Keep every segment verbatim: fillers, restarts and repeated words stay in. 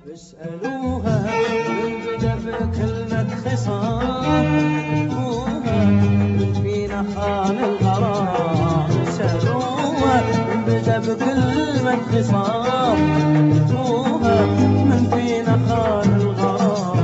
اسألوها من بدا بكلمة خصام، اسألوها من فينا خان الغرام. اسألوها من بدا بكلمة خصام، اسألوها من فينا خان الغرام.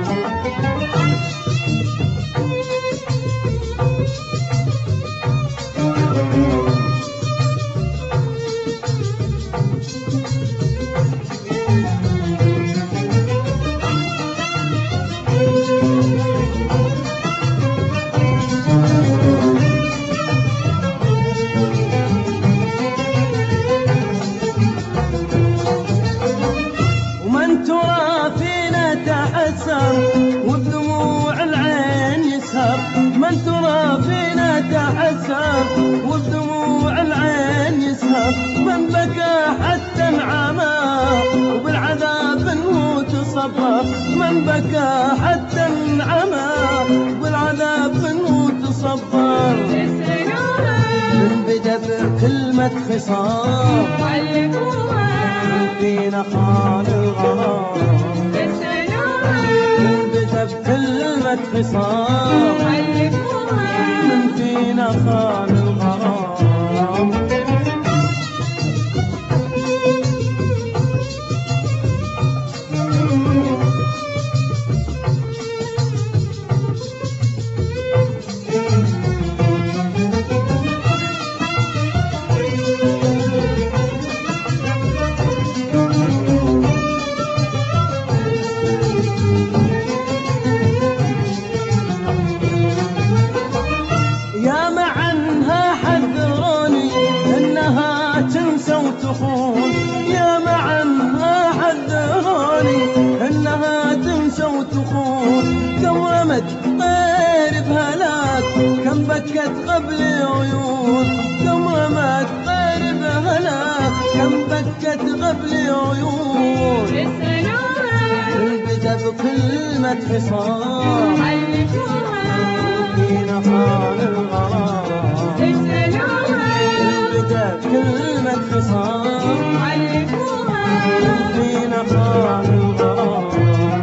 وبدموع العين يسهر، من ترى فينا تحسر وبدموع العين يسهر، من بكى حتى انعمى وبالعذاب نموت صبر، من بكى حتى انعمى وبالعذاب نموت صبر. من بدا بكلمة خصام علموها من فينا خان الغرام. بكلمة خصام علموها من فينا خان الغرام. يا معنها حذروني انها تنسى وتخون، قومت طير بهلاك كم بكت قبل عيون، قومت طير بهلاك كم بكت قبل عيون. البدا بكلمة خصام علموها فينا خان الغرام. البدا بكلمة خصام علموها فينا خان الغرام.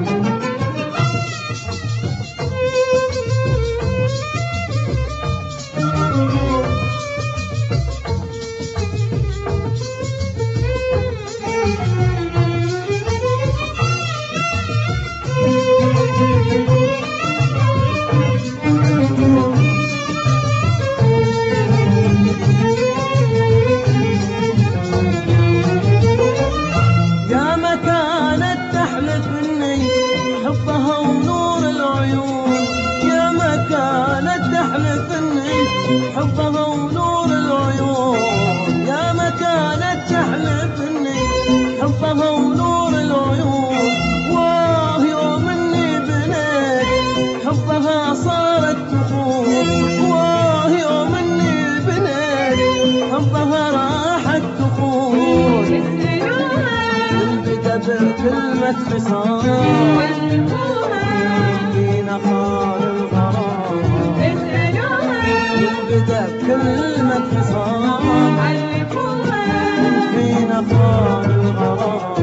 حبها ونور العيون، يا ما كانت تحلفني حبها ونور العيون، يا ما كانت تحلفني حبها ونور العيون. واه يوم اني بنيت حبها صارت تخون، واه يوم اني بنيت حبها راحت تخون. البدا بكلمة خصام فينا خان الغرام. البدا بكلمة خصام فينا خان الغرام.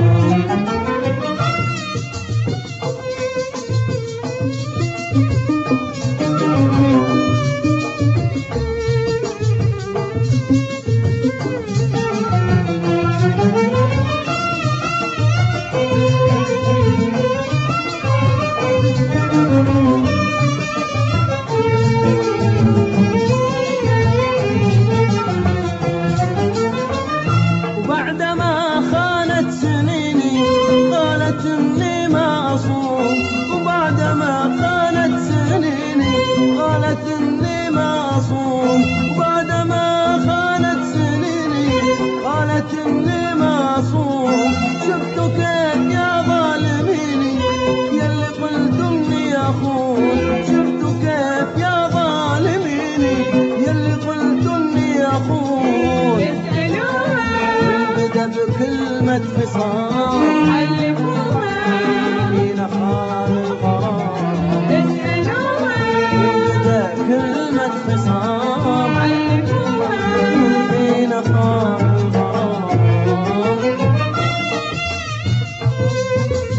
وبعدما خانت سنيني قالت اني ما اصوم، وبعدما خانت سنيني قالت اني ما اصوم، وبعدما خانت سنيني قالت اني ما اصوم. شفتوا كيف يا ظالميني يلي قلت اني اخون، شفتوا كيف يا ظالميني يلي قلت اني اخون. بكلمة خصام علموها فينا خان الغرام. البدا بكلمة خصام علموها فينا خان الغرام.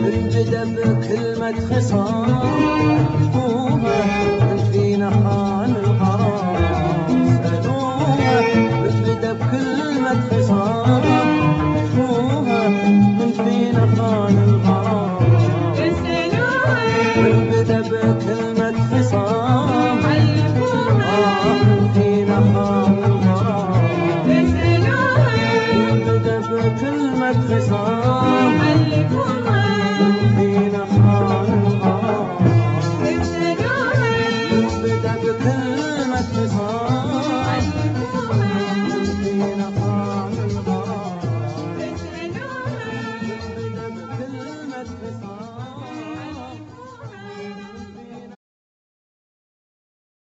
من بدا بكلمة خصام عرفوها من فينا خان الغرام سألوها من بدا بكلمة خصام عرفوها من فينا خان الغرام من بدا بكلمة خصام عرفوها من فينا خان الغرام من بدا بكلمة خصام فينا خان الغرام بدا بكلمة خصام فينا خان الغرام بدا بكلمة خصام